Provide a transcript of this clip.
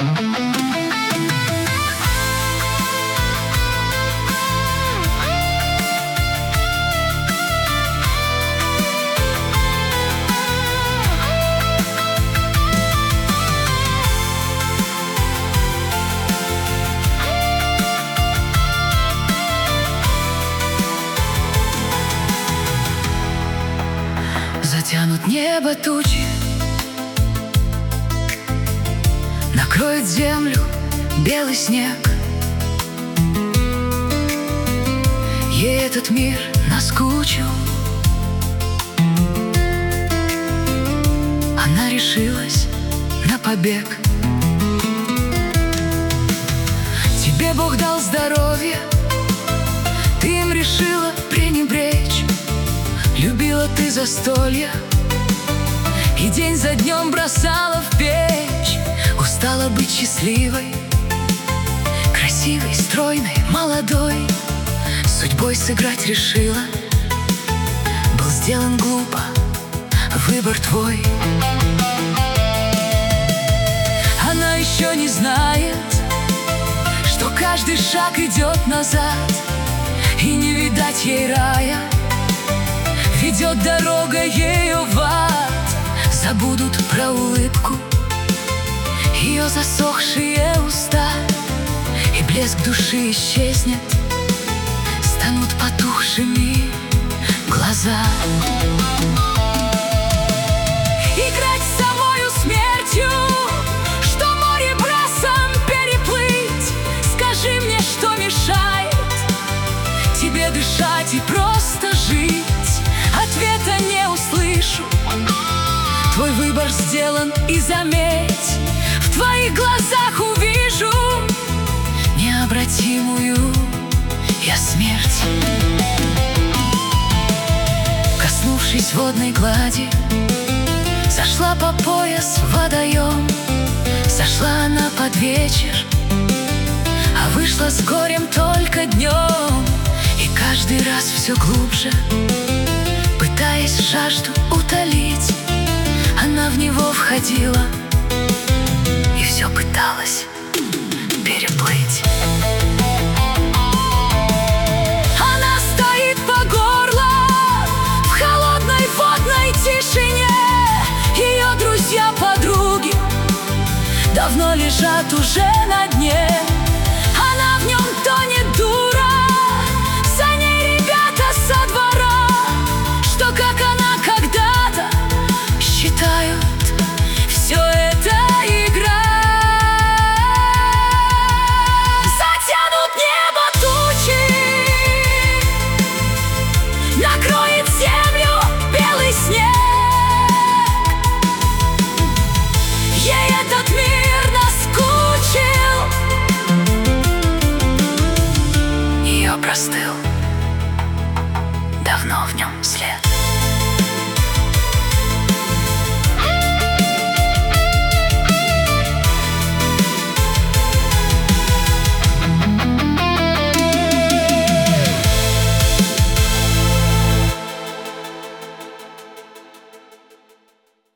Затянут небо тучи, накроет землю белый снег. Ей этот мир наскучил, она решилась на побег. Тебе Бог дал здоровье, ты им решила пренебречь. Любила ты застолья и день за днем бросала в печь. Устала быть счастливой, красивой, стройной, молодой. Судьбой сыграть решила, был сделан глупо выбор твой. Она еще не знает, что каждый шаг идет назад, и не видать ей рая. Ведет дорога ею в ад. Забудут про улыбку ее засохшие уста, и блеск души исчезнет, станут потухшими глаза. Играть с самою смертью, что море брасом переплыть. Скажи мне, что мешает тебе дышать и просто жить? Ответа не услышу, твой выбор сделан, и заметь, в твоих глазах увижу необратимую я смерть. Коснувшись водной глади, сошла по пояс в водоем. Сошла она под вечер, а вышла с горем только днем. И каждый раз все глубже, пытаясь жажду утолить, она в него входила и все пыталась переплыть. Она стоит по горло в холодной водной тишине. Ее друзья-подруги давно лежат уже на дне. Она в нем тонет, дура, за ней ребята со двора, что как она когда-то считают, все это игра. Затянут небо тучи, накроет землю белый снег. Ей этот мир наскучил, ее простыл давно в нем след.